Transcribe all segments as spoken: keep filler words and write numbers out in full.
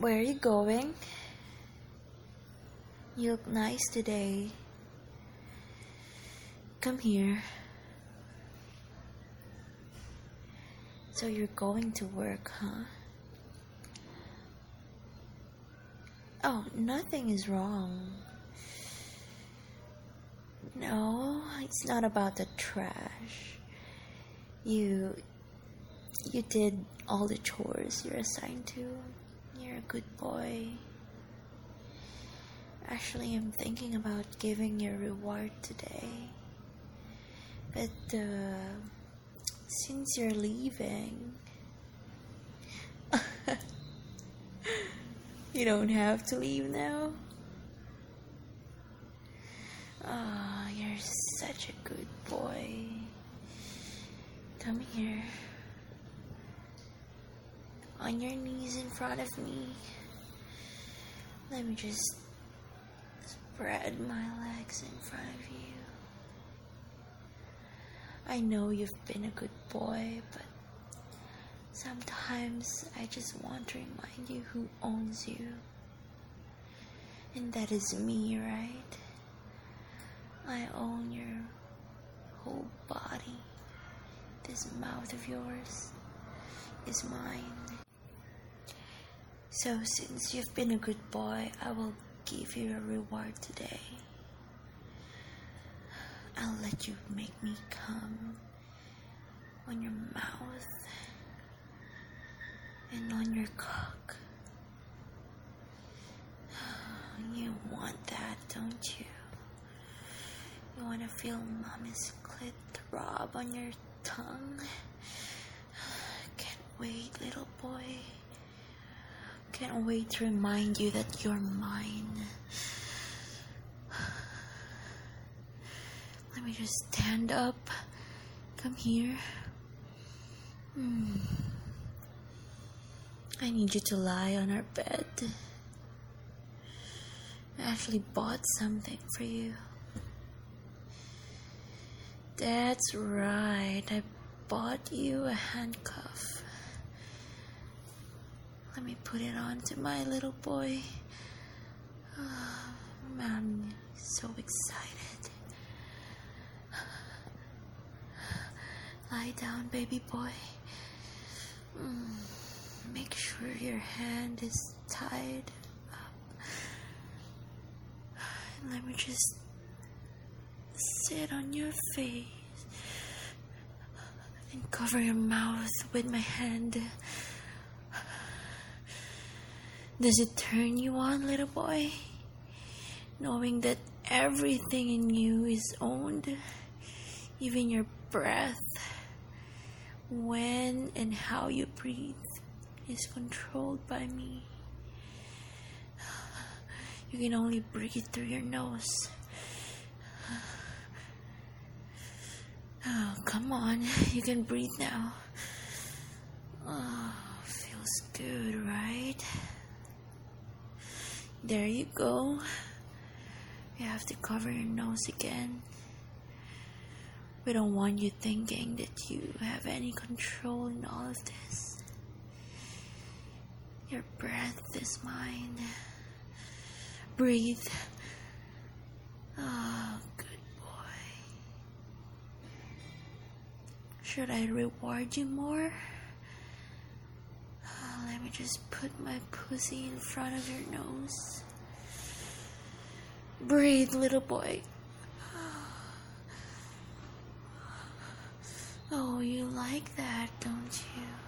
Where are you going? You look nice today. Come here. So you're going to work, huh? Oh, nothing is wrong. No, it's not about the trash. You you did all the chores you're assigned to. You're a good boy. Actually, I'm thinking about giving you a reward today. But uh, since you're leaving, you don't have to leave now. Ah, oh, you're such a good boy. Come here. On your knees in front of me. Let me just spread my legs in front of you. I know you've been a good boy, but sometimes I just want to remind you who owns you. And that is me, right? I own your whole body. This mouth of yours is mine. So since you've been a good boy, I will give you a reward today. I'll let you make me come on your mouth and on your cock. You want that, don't you? You want to feel mommy's clit throb on your tongue? Can't wait, little boy. Can't wait to remind you that you're mine. Let me just stand up. Come here. Hmm. I need you to lie on our bed. I actually bought something for you. That's right. I bought you a handcuff. Let me put it on to my little boy. Oh, I'm so excited. Lie down, baby boy. Mm, make sure your hand is tied up. And let me just sit on your face and cover your mouth with my hand. Does it turn you on, little boy? Knowing that everything in you is owned, even your breath, when and how you breathe, is controlled by me. You can only breathe through your nose. Oh, come on, you can breathe now. Oh, feels good, right? There you go. You have to cover your nose again. We don't want you thinking that you have any control in all of this. Your breath is mine. Breathe. Oh, good boy. Should I reward you more? Let me just put my pussy in front of your nose. Breathe, little boy. Oh, you like that, don't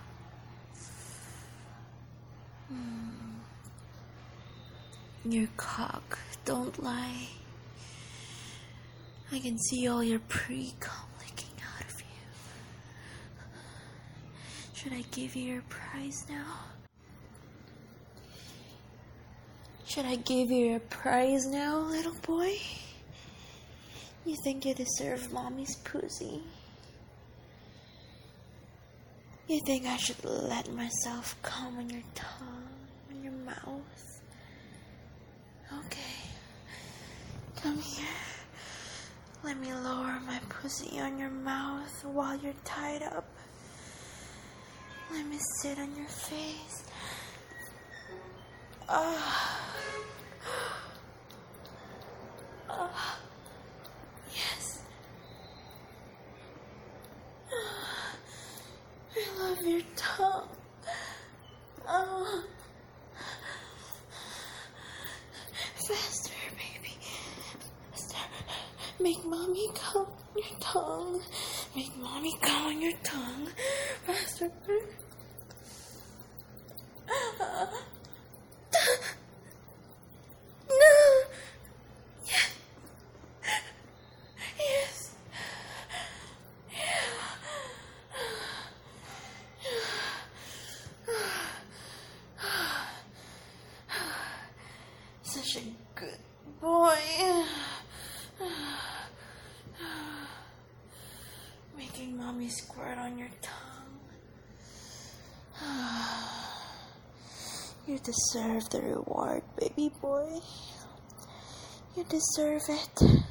you? Mm. Your cock, don't lie. I can see all your pre-cum licking out of you. Should I give you your prize now? Should I give you your prize now, little boy? You think you deserve mommy's pussy? You think I should let myself come on your tongue, on your mouth? Okay, come here. Let me lower my pussy on your mouth while you're tied up. Let me sit on your face. Ah. Ah. Yes. Ah. I love your tongue. Oh. Faster, baby. Faster. Make mommy come on your tongue. Make mommy come on your tongue. Faster. No. Yes. Yes. Such a good boy. Making mommy squirt on your tongue. You deserve the reward, baby boy. You deserve it.